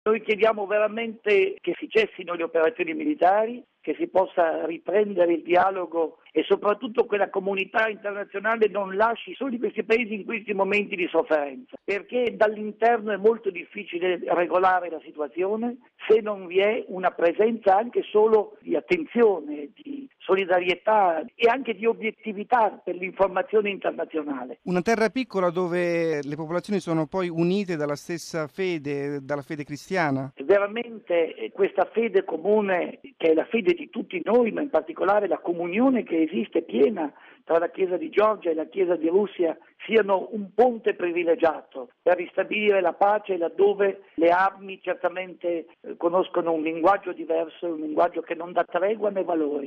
Noi chiediamo veramente che si cessino le operazioni militari, che si possa riprendere il dialogo e soprattutto che la comunità internazionale non lasci soli questi paesi in questi momenti di sofferenza, perché dall'interno è molto difficile regolare la situazione se non vi è una presenza anche solo di attenzione, di solidarietà e anche di obiettività per l'informazione internazionale. Una terra piccola dove le popolazioni sono poi unite dalla stessa fede, dalla fede cristiana. Veramente questa fede comune, che è la fede di tutti noi, ma in particolare la comunione che esiste piena tra la Chiesa di Georgia e la Chiesa di Russia, siano un ponte privilegiato per ristabilire la pace laddove le armi certamente conoscono un linguaggio diverso, un linguaggio che non dà tregua né valori.